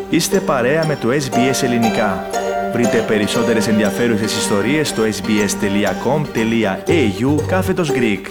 Είστε παρέα με το SBS Ελληνικά. Βρείτε περισσότερες ενδιαφέρουσες ιστορίες στο sbs.com.au/Greek.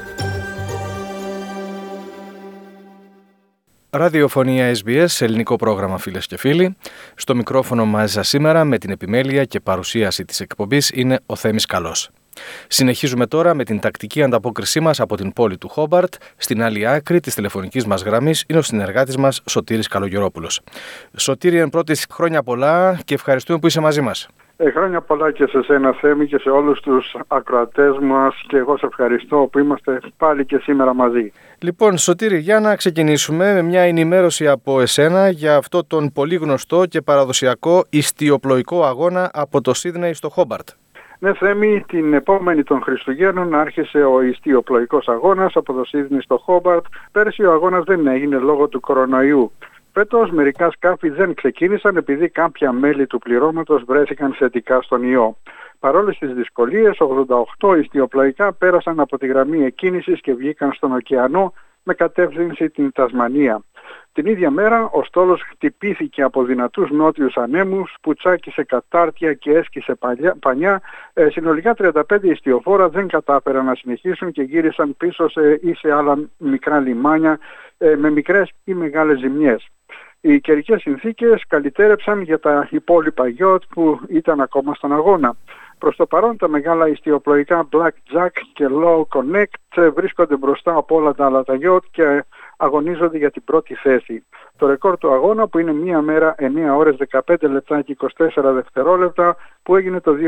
Ραδιοφωνία SBS, ελληνικό πρόγραμμα φίλες και φίλοι. Στο μικρόφωνο μαζί σας σήμερα με την επιμέλεια και παρουσίαση της εκπομπής είναι ο Θέμης Καλός. Συνεχίζουμε τώρα με την τακτική ανταπόκρισή μας από την πόλη του Χόμπαρτ. Στην άλλη άκρη της τηλεφωνικής μας γραμμής είναι ο συνεργάτης μας Σωτήρης Καλογερόπουλος. Σωτήρη, εν πρώτης, χρόνια πολλά και ευχαριστούμε που είσαι μαζί μας. Χρόνια πολλά και σε σένα, Θέμη, και σε όλους τους ακροατές μας, και εγώ σε ευχαριστώ που είμαστε πάλι και σήμερα μαζί. Λοιπόν, Σωτήρη, για να ξεκινήσουμε με μια ενημέρωση από εσένα για αυτό τον πολύ γνωστό και παραδοσιακό ιστιοπλοϊκό αγώνα από το Σίδνεϊ στο Χόμπαρτ. Ναι, Θέμη, την επόμενη των Χριστουγέννων άρχισε ο ιστιοπλοϊκός αγώνας από το Σίδνεϊ στο Χόμπαρτ. Πέρσι ο αγώνας δεν έγινε λόγω του κορονοϊού. Φέτος μερικά σκάφη δεν ξεκίνησαν επειδή κάποια μέλη του πληρώματος βρέθηκαν θετικά στον ιό. Παρόλες τις δυσκολίες, 88 ιστιοπλοϊκά πέρασαν από τη γραμμή εκκίνησης και βγήκαν στον ωκεανό με κατεύθυνση την Τασμανία. Την ίδια μέρα ο στόλος χτυπήθηκε από δυνατούς νότιους ανέμους που τσάκισε κατάρτια και έσκησε πανιά. Συνολικά 35 ιστιοφόρα δεν κατάφεραν να συνεχίσουν και γύρισαν πίσω σε άλλα μικρά λιμάνια με μικρές ή μεγάλες ζημιές. Οι καιρικές συνθήκες καλυτέρεψαν για τα υπόλοιπα γιότ που ήταν ακόμα στον αγώνα. Προς το παρόν τα μεγάλα ιστιοπλοϊκά Black Jack και Low Connect βρίσκονται μπροστά από όλα τα άλλα τα γιότ και αγωνίζονται για την πρώτη θέση. Το ρεκόρ του αγώνα, που είναι μία μέρα 9 ώρες 15 λεπτά και 24 δευτερόλεπτα, που έγινε το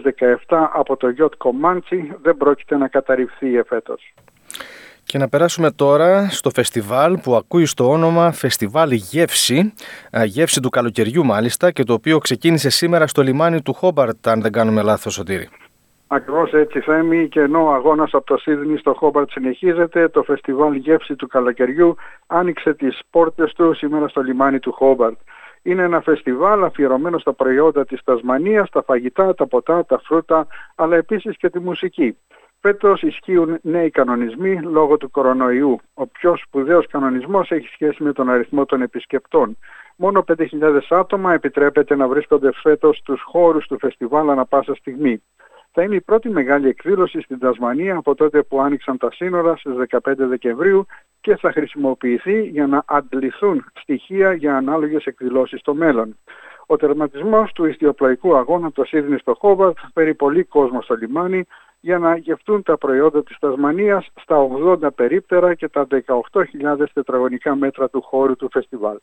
2017 από το γιότ Comanche, δεν πρόκειται να καταρριφθεί εφέτος. Και να περάσουμε τώρα στο φεστιβάλ που ακούει στο όνομα Φεστιβάλ Γεύση, γεύση του καλοκαιριού μάλιστα, και το οποίο ξεκίνησε σήμερα στο λιμάνι του Χόμπαρτ, αν δεν κάνουμε λάθος, Σωτήρη. Ακριβώς έτσι, Θέμη, και ενώ ο αγώνας από το Σίδνεϊ στο Χόμπαρτ συνεχίζεται, το Φεστιβάλ Γεύση του καλοκαιριού άνοιξε τις πόρτες του σήμερα στο λιμάνι του Χόμπαρτ. Είναι ένα φεστιβάλ αφιερωμένο στα προϊόντα της Τασμανίας, τα φαγητά, τα ποτά, τα φρούτα, αλλά επίσης και τη μουσική. Φέτος ισχύουν νέοι κανονισμοί λόγω του κορονοϊού. Ο πιο σπουδαίος κανονισμός έχει σχέση με τον αριθμό των επισκεπτών. Μόνο 5.000 άτομα επιτρέπεται να βρίσκονται φέτος στους χώρους του φεστιβάλ ανά πάσα στιγμή. Θα είναι η πρώτη μεγάλη εκδήλωση στην Τασμανία από τότε που άνοιξαν τα σύνορα στις 15 Δεκεμβρίου και θα χρησιμοποιηθεί για να αντληθούν στοιχεία για ανάλογες εκδηλώσεις στο μέλλον. Ο τερματισμός του ιστιοπλοϊκού αγώνα το Σίδνεϊ στο Χόμπαρτ φέρει πολύ κόσμο στο λιμάνι για να γευτούν τα προϊόντα της Τασμανίας στα 80 περίπτερα και τα 18.000 τετραγωνικά μέτρα του χώρου του φεστιβάλ.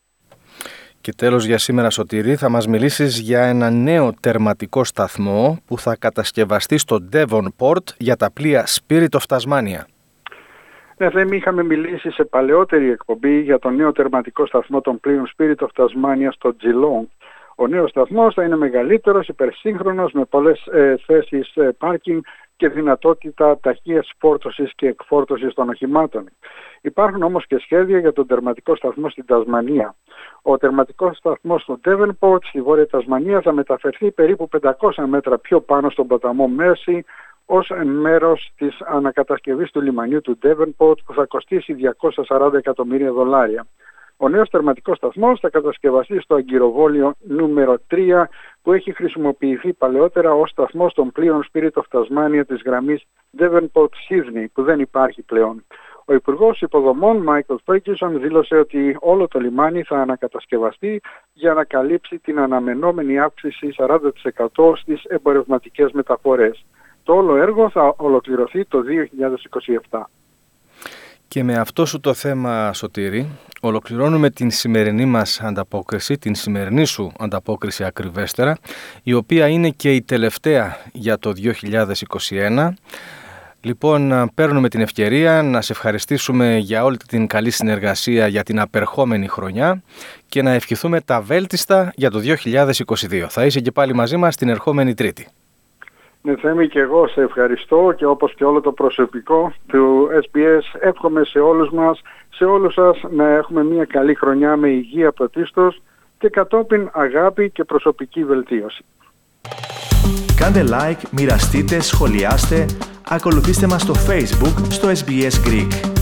Και τέλος για σήμερα, Σωτήρη, θα μας μιλήσεις για ένα νέο τερματικό σταθμό που θα κατασκευαστεί στο Devonport για τα πλοία Spirit of Tasmania. Ναι, δεν είχαμε μιλήσει σε παλαιότερη εκπομπή για το νέο τερματικό σταθμό των πλοίων Spirit of Tasmania στο Geelong. Ο νέος σταθμός θα είναι μεγαλύτερος, υπερσύγχρονος, με πολλές θέσεις πάρκινγκ και δυνατότητα ταχείας φόρτωσης και εκφόρτωσης των οχημάτων. Υπάρχουν όμως και σχέδια για τον τερματικό σταθμό στην Τασμανία. Ο τερματικός σταθμός στο Devonport στη Βόρεια Τασμανία θα μεταφερθεί περίπου 500 μέτρα πιο πάνω στον ποταμό Mersey ως μέρος της ανακατασκευής του λιμανιού του Devonport που θα κοστίσει $240 εκατομμύρια. Ο νέος τερματικός σταθμός θα κατασκευαστεί στο αγκυροβόλιο νούμερο 3 που έχει χρησιμοποιηθεί παλαιότερα ως σταθμός των πλοίων Spirit of Tasmania της γραμμής Devonport-Sydney που δεν υπάρχει πλέον. Ο Υπουργός Υποδομών Michael Ferguson δήλωσε ότι όλο το λιμάνι θα ανακατασκευαστεί για να καλύψει την αναμενόμενη αύξηση 40% στις εμπορευματικές μεταφορές. Το όλο έργο θα ολοκληρωθεί το 2027. Και με αυτό σου το θέμα, Σωτήρη, ολοκληρώνουμε την σημερινή μας ανταπόκριση, την σημερινή σου ανταπόκριση ακριβέστερα, η οποία είναι και η τελευταία για το 2021. Λοιπόν, παίρνουμε την ευκαιρία να σε ευχαριστήσουμε για όλη την καλή συνεργασία για την απερχόμενη χρονιά και να ευχηθούμε τα βέλτιστα για το 2022. Θα είσαι και πάλι μαζί μας την ερχόμενη Τρίτη. Ναι, Θέμη, και εγώ σε ευχαριστώ και όπως και όλο το προσωπικό του SBS εύχομαι σε όλους μας, σε όλους σας να έχουμε μια καλή χρονιά με υγεία πρωτίστως και κατόπιν αγάπη και προσωπική βελτίωση. Κάντε like, μοιραστείτε, σχολιάστε, ακολουθήστε μας στο Facebook στο SBS Greek.